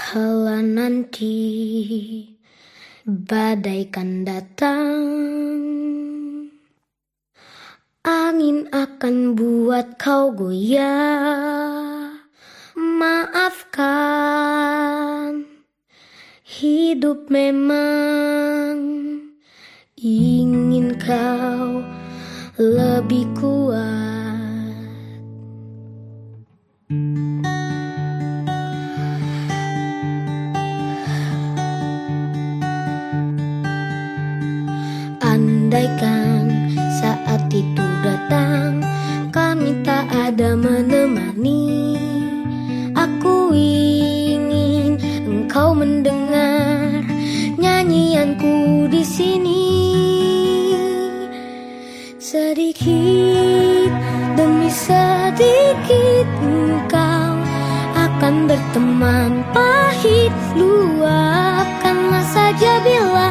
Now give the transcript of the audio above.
Kala nanti badai kan datang, angin akan buat kau goyah. Maafkan, hidup memang ingin kau lebih kuat. Andaikan saat itu datang, kami tak ada menemani. Aku ingin engkau mendengar nyanyianku di sini. Sedikit demi sedikit engkau akan berteman pahit. Luapkanlah saja bila